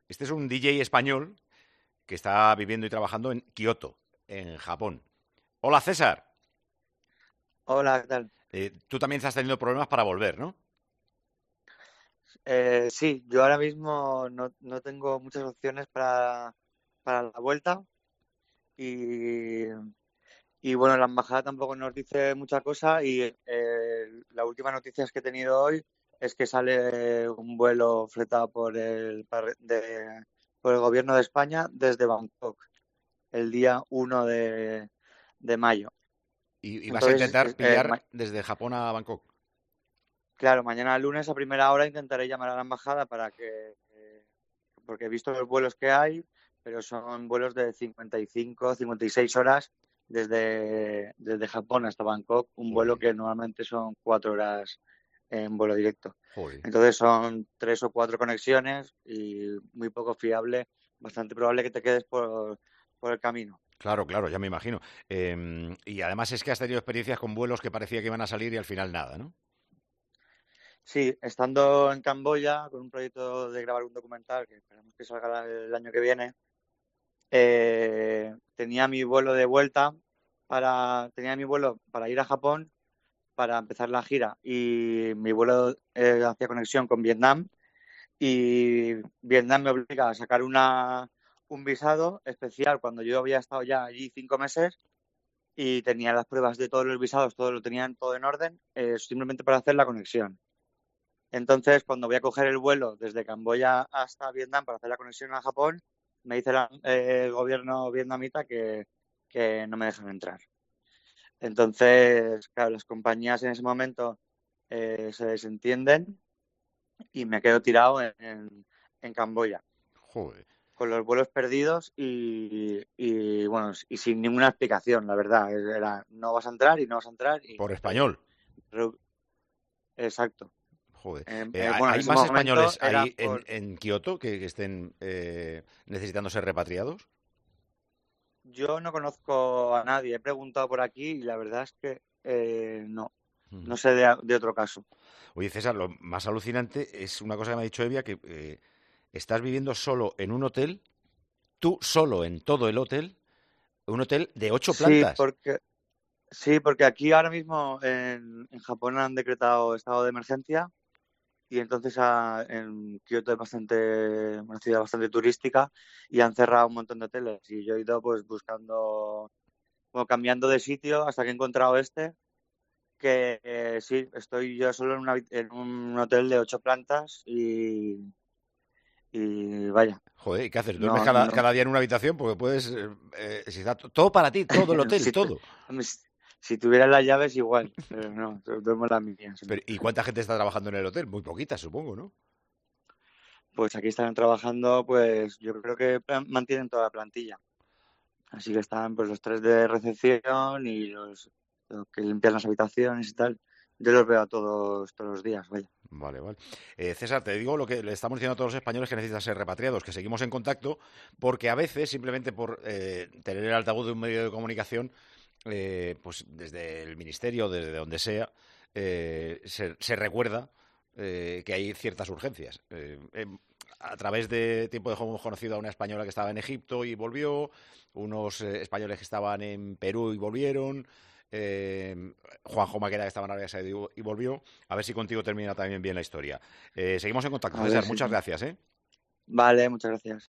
Este es un DJ español que está viviendo y trabajando en Kioto, en Japón. Hola, César. Hola, ¿qué tal? Tú también estás teniendo problemas para volver, ¿no? Sí, yo ahora mismo no tengo muchas opciones para la vuelta y, y bueno, la embajada tampoco nos dice mucha cosa y la última noticia que he tenido hoy es que sale un vuelo fletado por el gobierno de España desde Bangkok el día 1 de mayo. Y vas a Entonces, intentar pillar desde Japón a Bangkok. claro, mañana lunes a primera hora intentaré llamar a la embajada porque he visto los vuelos que hay, pero son vuelos de 55, 56 horas desde Japón hasta Bangkok, un vuelo Uy, que normalmente son 4 horas en vuelo directo. joder. Entonces son 3 o 4 conexiones y muy poco fiable, bastante probable que te quedes por el camino. Claro, claro, ya me imagino. Y además es que has tenido experiencias con vuelos que parecía que iban a salir y al final nada, ¿no? Sí, estando en Camboya con un proyecto de grabar un documental que esperamos que salga el año que viene, tenía mi vuelo de vuelta tenía mi vuelo para ir a Japón para empezar la gira y mi vuelo hacía conexión con Vietnam y Vietnam me obliga a sacar un visado especial cuando yo había estado ya allí 5 meses y tenía las pruebas de todos los visados, todo lo tenían todo en orden, simplemente para hacer la conexión. Entonces, cuando voy a coger el vuelo desde Camboya hasta Vietnam para hacer la conexión a Japón, me dice el gobierno vietnamita que no me dejan entrar. Entonces, claro, las compañías en ese momento se desentienden y me quedo tirado en Camboya, Joder. con los vuelos perdidos bueno, y sin ninguna explicación, la verdad. Era, no vas a entrar y no vas a entrar y Por me español. exacto. Joder. Bueno, en ¿Hay ese más momento españoles era ahí por... en Kioto que estén necesitando ser repatriados? Yo no conozco a nadie, he preguntado por aquí y la verdad es que no Ujú. sé de otro caso. Oye, César, lo más alucinante es una cosa que me ha dicho Evia, que estás viviendo solo en un hotel, tú solo en todo el hotel, un hotel de 8 plantas. Sí, porque aquí ahora mismo en Japón han decretado estado de emergencia y entonces en Kioto es una ciudad bastante turística y han cerrado un montón de hoteles y yo he ido pues buscando, como cambiando de sitio hasta que he encontrado este, que sí, estoy yo solo en un hotel de 8 plantas y vaya, Joder, ¿y qué haces? ¿Duermes no, cada día en una habitación? Porque puedes... si está todo para ti, todo el hotel, si, tu- todo. si tuviera las llaves igual, pero no, duermo en la mía Pero, siempre. ¿y cuánta gente está trabajando en el hotel? Muy poquita, supongo, ¿no? Pues aquí están trabajando, pues yo creo que mantienen toda la plantilla. Así que están pues los tres de recepción y los que limpian las habitaciones y tal. Yo los veo a todos los días, vaya. Vale, vale. César, te digo lo que le estamos diciendo a todos los españoles que necesitan ser repatriados, que seguimos en contacto, porque a veces, simplemente por tener el altavoz de un medio de comunicación, pues desde el ministerio, desde donde sea, se recuerda que hay ciertas urgencias. A través de tiempo hemos conocido a una española que estaba en Egipto y volvió, unos españoles que estaban en Perú y volvieron, Juanjo Maquera que estaba en Arabia Saudí y volvió. A ver si contigo termina también bien la historia. Seguimos en contacto, A ver César. si... Muchas gracias, ¿eh? Vale, muchas gracias.